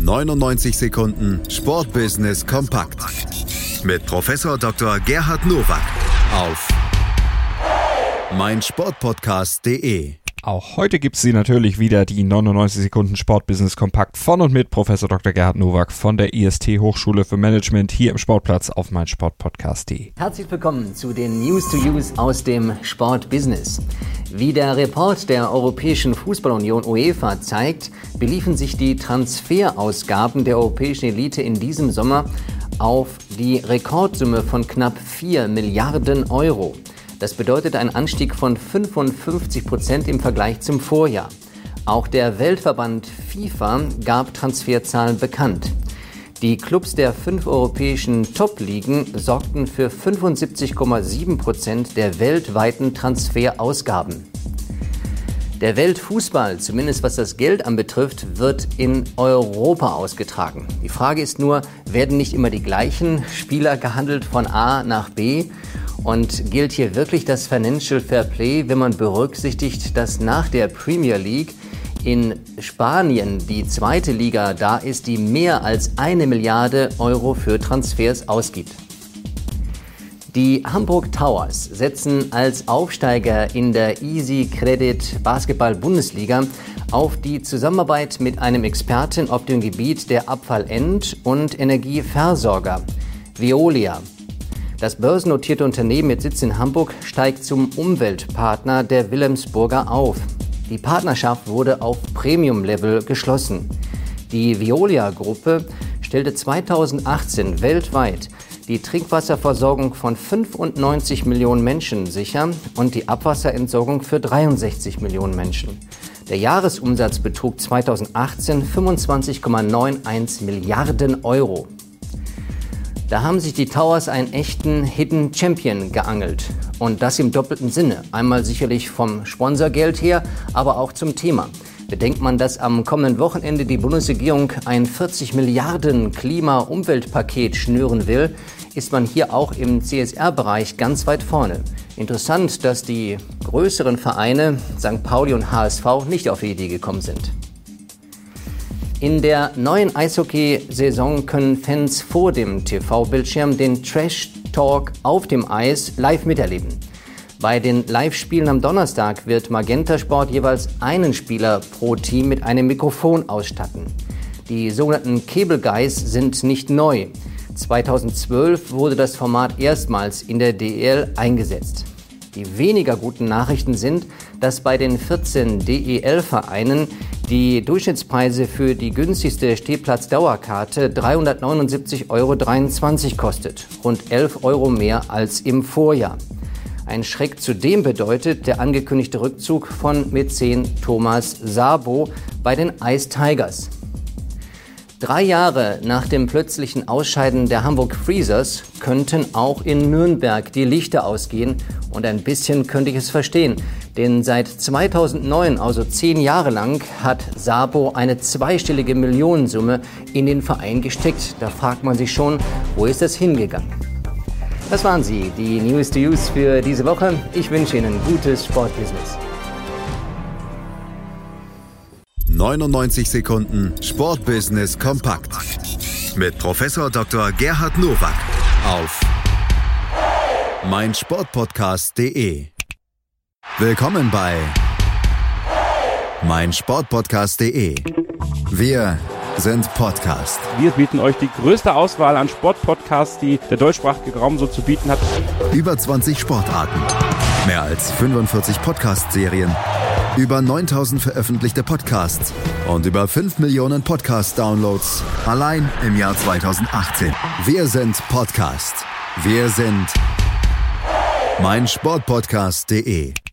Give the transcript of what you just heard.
99 Sekunden Sportbusiness kompakt mit Professor Dr. Gerhard Nowak auf meinsportpodcast.de. Auch heute gibt es natürlich wieder die 99 Sekunden Sportbusiness kompakt von und mit Professor Dr. Gerhard Nowak von der IST Hochschule für Management hier im Sportplatz auf meinsportpodcast.de. Herzlich willkommen zu den News to Use aus dem Sportbusiness. Wie der Report der Europäischen Fußballunion UEFA zeigt, beliefen sich die Transferausgaben der europäischen Elite in diesem Sommer auf die Rekordsumme von knapp 4 Milliarden Euro. Das bedeutet einen Anstieg von 55% im Vergleich zum Vorjahr. Auch der Weltverband FIFA gab Transferzahlen bekannt. Die Clubs der 5 europäischen Top-Ligen sorgten für 75,7% der weltweiten Transferausgaben. Der Weltfußball, zumindest was das Geld anbetrifft, wird in Europa ausgetragen. Die Frage ist nur, werden nicht immer die gleichen Spieler gehandelt von A nach B? Und gilt hier wirklich das Financial Fair Play, wenn man berücksichtigt, dass nach der Premier League in Spanien die zweite Liga da ist, die mehr als 1 Milliarde Euro für Transfers ausgibt? Die Hamburg Towers setzen als Aufsteiger in der Easy Credit Basketball Bundesliga auf die Zusammenarbeit mit einem Experten auf dem Gebiet der Abfallend- und Energieversorger, Veolia. Das börsennotierte Unternehmen mit Sitz in Hamburg steigt zum Umweltpartner der Wilhelmsburger auf. Die Partnerschaft wurde auf Premium-Level geschlossen. Die Veolia-Gruppe stellte 2018 weltweit die Trinkwasserversorgung von 95 Millionen Menschen sicher und die Abwasserentsorgung für 63 Millionen Menschen. Der Jahresumsatz betrug 2018 25,91 Milliarden Euro. Da haben sich die Towers einen echten Hidden Champion geangelt. Und das im doppelten Sinne. Einmal sicherlich vom Sponsorgeld her, aber auch zum Thema. Bedenkt man, dass am kommenden Wochenende die Bundesregierung ein 40 Milliarden Klima-Umweltpaket schnüren will, ist man hier auch im CSR-Bereich ganz weit vorne. Interessant, dass die größeren Vereine, St. Pauli und HSV, nicht auf die Idee gekommen sind. In der neuen Eishockey-Saison können Fans vor dem TV-Bildschirm den Trash-Talk auf dem Eis live miterleben. Bei den Live-Spielen am Donnerstag wird Magenta Sport jeweils einen Spieler pro Team mit einem Mikrofon ausstatten. Die sogenannten Cable Guys sind nicht neu. 2012 wurde das Format erstmals in der DEL eingesetzt. Die weniger guten Nachrichten sind, dass bei den 14 DEL-Vereinen die Durchschnittspreise für die günstigste Stehplatzdauerkarte 379,23 Euro kostet, rund 11 Euro mehr als im Vorjahr. Ein Schreck zudem bedeutet der angekündigte Rückzug von Mäzen Thomas Sabo bei den Ice Tigers. 3 Jahre nach dem plötzlichen Ausscheiden der Hamburg Freezers könnten auch in Nürnberg die Lichter ausgehen und ein bisschen könnte ich es verstehen. Denn seit 2009, also 10 Jahre lang, hat Sabo eine zweistellige Millionensumme in den Verein gesteckt. Da fragt man sich schon, wo ist das hingegangen? Das waren sie, die News to Use für diese Woche. Ich wünsche Ihnen gutes Sportbusiness. 99 Sekunden Sportbusiness kompakt mit Professor Dr. Gerhard Nowak auf meinsportpodcast.de. Willkommen bei meinsportpodcast.de. Wir sind Podcast. Wir bieten euch die größte Auswahl an Sportpodcasts, die der deutschsprachige Raum so zu bieten hat. Über 20 Sportarten, mehr als 45 Podcast-Serien, über 9000 veröffentlichte Podcasts und über 5 Millionen Podcast-Downloads allein im Jahr 2018. Wir sind Podcast. Wir sind meinsportpodcast.de.